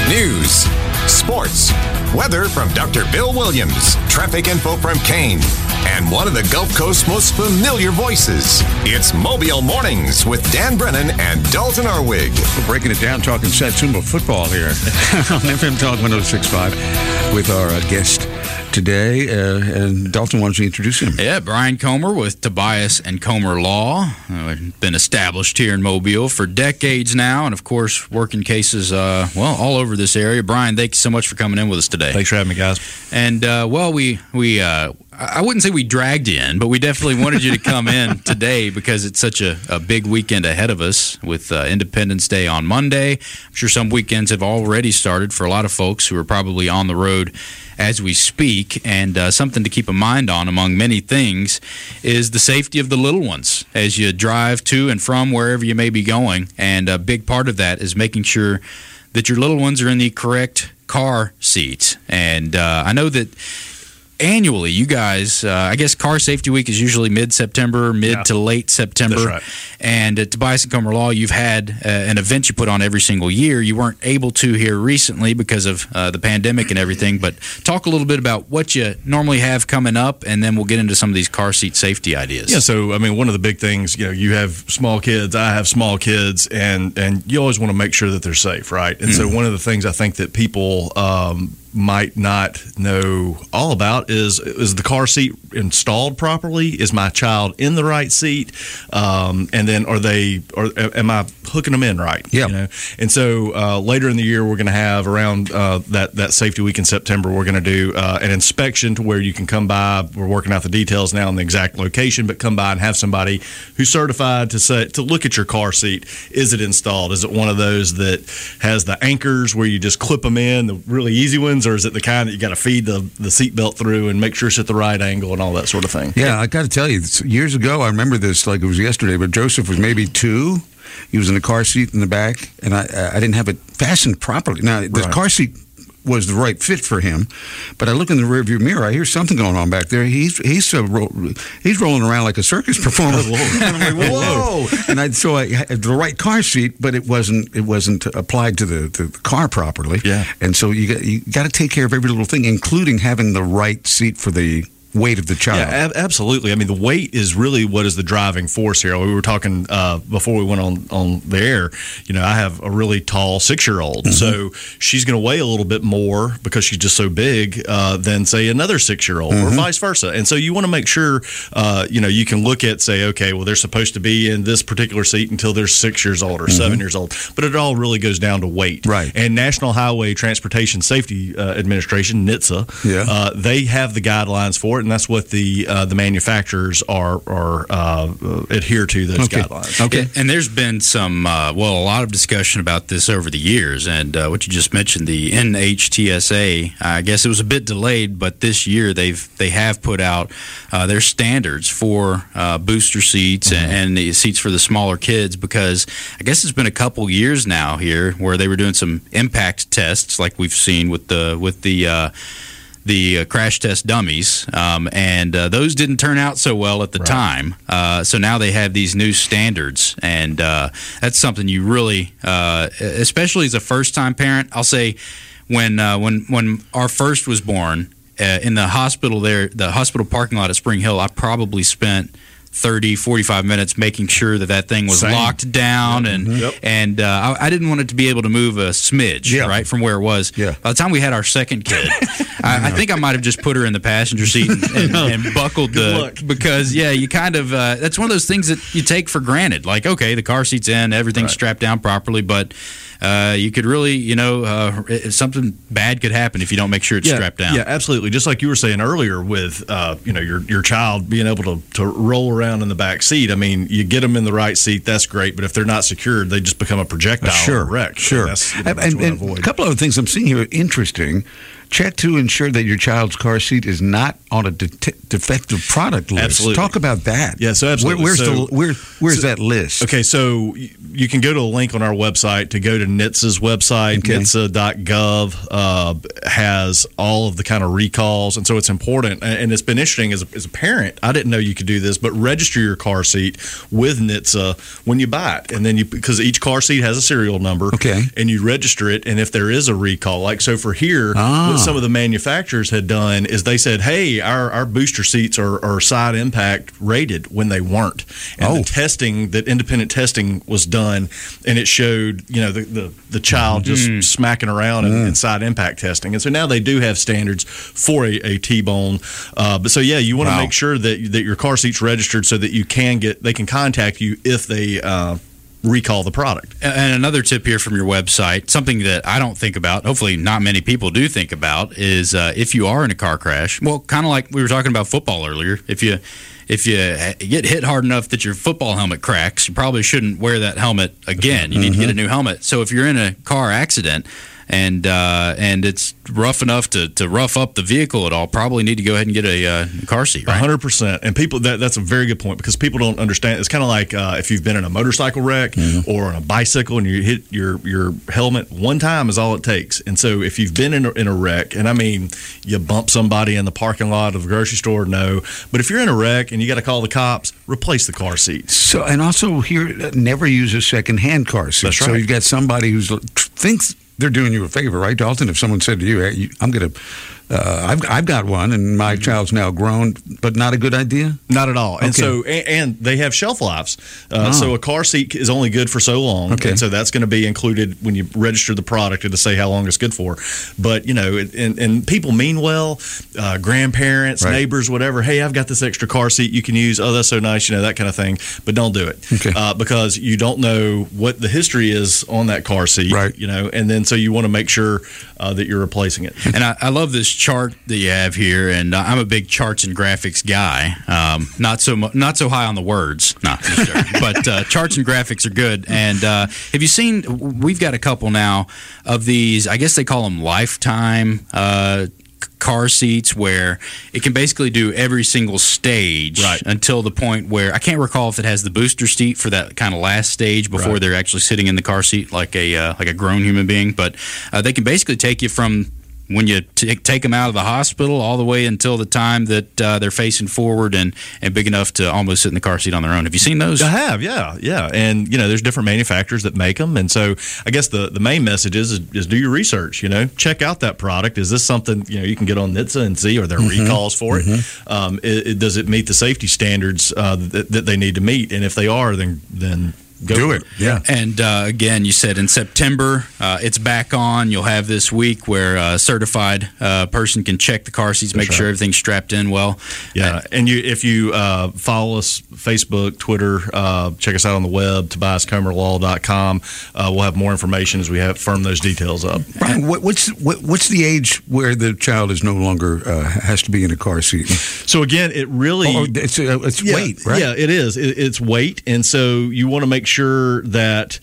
News, sports, weather from Dr. Bill Williams, traffic info from Kane, and one of the Gulf Coast's most familiar voices. It's Mobile Mornings with Dan Brennan and Dalton Arwig. We're breaking it down, talking Satsuma football here on FM Talk 106.5 with our guest today. And Dalton, why don't you introduce him? Yeah, Brian Comer with Tobias and Comer Law. Been established here in Mobile for decades now, and of course, working cases, all over this area. Brian, thank you so much for coming in with us today. Thanks for having me, guys. And, I wouldn't say we dragged you in, but we definitely wanted you to come in today because it's such a big weekend ahead of us with Independence Day on Monday. I'm sure some weekends have already started for a lot of folks who are probably on the road as we speak. And something to keep in mind on, among many things, is the safety of the little ones as you drive to and from wherever you may be going. And a big part of that is making sure that your little ones are in the correct car seats. And I know that annually, you guys, I guess Car Safety Week is usually mid-September, to late September. That's right. And at Tobias and Comer Law, you've had an event you put on every single year. You weren't able to here recently because of the pandemic and everything, but talk a little bit about what you normally have coming up, and then we'll get into some of these car seat safety ideas. Yeah, so, I mean, one of the big things, you have small kids, I have small kids, and you always want to make sure that they're safe, right? And so one of the things I think that people might not know all about is the car seat installed properly? Is my child in the right seat? And then am I hooking them in right? Yeah. And so later in the year, we're going to have around that safety week in September, we're going to do an inspection to where you can come by. We're working out the details now on the exact location, but come by and have somebody who's certified to look at your car seat. Is it installed? Is it one of those that has the anchors where you just clip them in, the really easy ones? Or is it the kind that you got to feed the seatbelt through and make sure it's at the right angle and all that sort of thing? Yeah, I got to tell you, years ago, I remember this like it was yesterday, but Joseph was maybe 2. He was in the car seat in the back, and I didn't have it fastened properly. Now, the car seat was the right fit for him, but I look in the rearview mirror, I hear something going on back there. He's rolling around like a circus performer. And I'm like, whoa! And so I had the right car seat, but it wasn't applied to the car properly. Yeah. And so you got to take care of every little thing, including having the right seat for the weight of the child. Yeah, absolutely. I mean, the weight is really what is the driving force here. We were talking before we went on the air. I have a really tall 6-year-old, so she's going to weigh a little bit more because she's just so big than, say, another 6-year-old, or vice versa. And so you want to make sure, you can look at, say, okay, well, they're supposed to be in this particular seat until they're 6 years old or 7 years old. But it all really goes down to weight. Right. And National Highway Transportation Safety Administration, NHTSA, they have the guidelines for it. And that's what the manufacturers are adhere to those guidelines. Okay. And there's been some, a lot of discussion about this over the years. And what you just mentioned, the NHTSA, I guess it was a bit delayed, but this year they have put out their standards for booster seats and the seats for the smaller kids, because I guess it's been a couple years now here where they were doing some impact tests like we've seen with the crash test dummies, and those didn't turn out so well at the time. So now they have these new standards, and that's something you really, especially as a first-time parent, I'll say when our first was born, in the hospital there, the hospital parking lot at Spring Hill, I probably spent 30, 45 minutes making sure that thing was locked down, and I didn't want it to be able to move a smidge, right, from where it was. Yeah. By the time we had our second kid, I think I might have just put her in the passenger seat and buckled because, you kind of, that's one of those things that you take for granted. Like, okay, the car seat's in, everything's strapped down properly, but you could really, something bad could happen if you don't make sure it's strapped down. Yeah, absolutely. Just like you were saying earlier with, your child being able to roll around in the back seat. I mean, you get them in the right seat, that's great, but if they're not secured, they just become a projectile or a wreck. Sure. That's, and a couple other things I'm seeing here interesting. check to ensure that your child's car seat is not on a defective product list. Absolutely. Talk about that. Yeah, so absolutely. Where's that list? Okay, so you can go to a link on our website to go to NHTSA's website. Okay. NHTSA.gov has all of the kind of recalls, and so it's important. And it's been interesting as a parent. I didn't know you could do this, but register your car seat with NHTSA when you buy it, and then because each car seat has a serial number. Okay. And you register it, and if there is a recall, like so for here, what some of the manufacturers had done is they said, "Hey, our booster seats are side impact rated," when they weren't, and the testing, that independent testing was done, and it showed the child just smacking around in side impact testing, and so now they do have standards for a T-bone. But so you want to make sure that your car seat's registered so that they can contact you if they recall the product. And another tip here from your website, something that I don't think about, hopefully not many people do think about, is if you are in a car crash, well, kind of like we were talking about football earlier, if you get hit hard enough that your football helmet cracks, you probably shouldn't wear that helmet again. You need to get a new helmet. So if you're in a car accident and it's rough enough to rough up the vehicle at all, probably need to go ahead and get a car seat, right? 100%. And people, that's a very good point, because people don't understand. It's kind of like if you've been in a motorcycle wreck or on a bicycle and you hit your helmet, one time is all it takes. And so if you've been in a wreck, and I mean, you bump somebody in the parking lot of a grocery store, no. But if you're in a wreck and you got to call the cops, replace the car seat. So, and also here, never use a second-hand car seat. That's right. So you've got somebody who thinks they're doing you a favor, right, Dalton? If someone said to you, "Hey, I'm going to, I've got one, and my child's now grown," but not a good idea? Not at all. And Okay. so, and they have shelf lives. So a car seat is only good for so long. Okay. And so that's going to be included when you register the product to say how long it's good for. But, and people mean well, grandparents, Right. neighbors, whatever. "Hey, I've got this extra car seat you can use. Oh, that's so nice," that kind of thing. But don't do it. Okay. Because you don't know what the history is on that car seat. Right. And then so you want to make sure that you're replacing it. And I love this chart that you have here, and I'm a big charts and graphics guy. Not so high on the words, no, just joking. But charts and graphics are good. And have you seen? We've got a couple now of these. I guess they call them lifetime car seats, where it can basically do every single stage until the point where I can't recall if it has the booster seat for that kind of last stage before they're actually sitting in the car seat like a grown human being. But they can basically take you from when you take them out of the hospital all the way until the time that they're facing forward and big enough to almost sit in the car seat on their own. Have you seen those? I have, yeah. And, there's different manufacturers that make them. And so I guess the main message is do your research, check out that product. Is this something, you can get on NHTSA and see, are there recalls for it? Does it meet the safety standards that they need to meet? And if they are, then go Do for it. Yeah. And again, you said in September, it's back on. You'll have this week where a certified person can check the car seats, make sure everything's strapped in well. Yeah, and if you follow us, Facebook, Twitter, check us out on the web, TobiasComerLaw.com. We'll have more information as we firm those details up. Brian, what's the age where the child is no longer has to be in a car seat? So again, it really It's weight, right? Yeah, it is. It's weight, and so you want to make sure that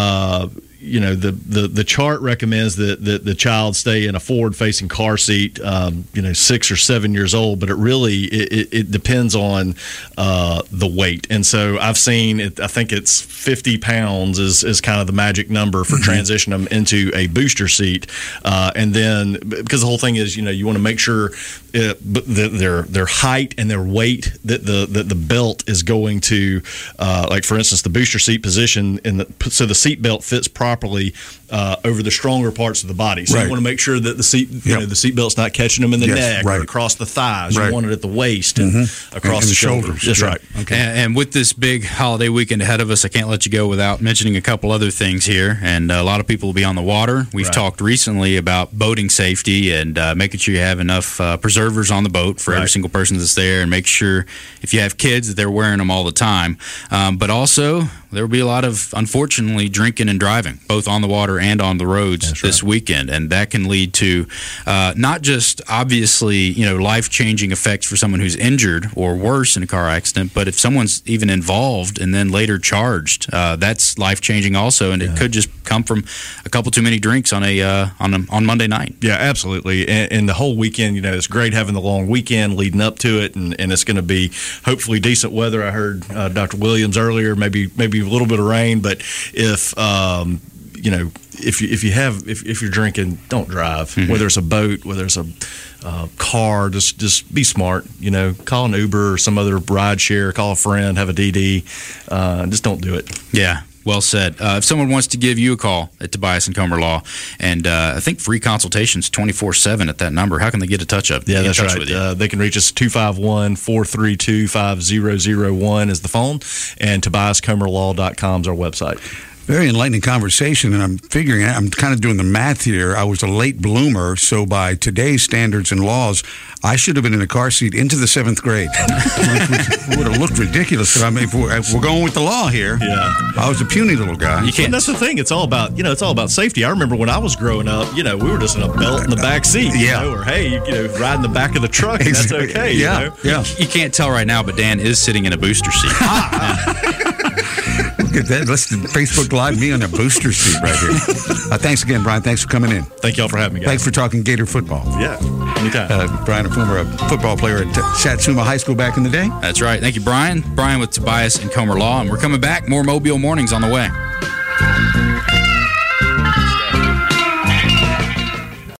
the chart recommends that the child stay in a forward-facing car seat, 6 or 7 years old, but it depends on the weight. And so I've seen it. I think it's 50 pounds is kind of the magic number for transitioning them into a booster seat, and then because the whole thing is, you want to make sure their height and their weight, that the belt is going to, like for instance, the booster seat position, so the seat belt fits properly over the stronger parts of the body. So you want to make sure that the seat belt's not catching them in the neck or across the thighs. You want it at the waist and across the shoulders. That's right. Okay. And with this big holiday weekend ahead of us, I can't let you go without mentioning a couple other things here. And a lot of people will be on the water. We've talked recently about boating safety and making sure you have enough preservers on the boat for every single person that's there, and make sure if you have kids that they're wearing them all the time. But also, there will be a lot of, unfortunately, drinking and driving, both on the water and on the roads this weekend. And that can lead to not just, obviously, life-changing effects for someone who's injured or worse in a car accident, but if someone's even involved and then later charged, that's life-changing also. And it could just come from a couple too many drinks on Monday night. Yeah, absolutely. And the whole weekend, it's great having the long weekend leading up to it, and it's going to be hopefully decent weather. I heard Dr. Williams earlier, maybe a little bit of rain, but if you're drinking, don't drive. Mm-hmm. Whether it's a boat, whether it's a car, just be smart. Call an Uber or some other ride share. Call a friend, have a DD. Just don't do it. Yeah. Well said. If someone wants to give you a call at Tobias and Comer Law, and I think free consultations 24/7 at that number, how can they get in touch with you? Yeah, that's right. They can reach us 251-432-5001 is the phone, and TobiasComerLaw.com is our website. Very enlightening conversation, and I'm kind of doing the math here. I was a late bloomer, so by today's standards and laws, I should have been in a car seat into the 7th grade. It would have looked ridiculous. But if we're going with the law here. Yeah, I was a puny little guy. You can't. And that's the thing. It's all about safety. I remember when I was growing up, we were just in a belt in the back seat, or hey, ride in the back of the truck, and that's okay. Yeah. You can't tell right now, but Dan is sitting in a booster seat. Look at that. Let's Facebook Live me on a booster seat right here. Thanks again, Brian. Thanks for coming in. Thank y'all for having me, guys. Thanks for talking Gator football. Yeah, anytime. Brian, a former football player at Satsuma High School back in the day. That's right. Thank you, Brian. Brian with Tobias and Comer Law. And we're coming back. More Mobile Mornings on the way.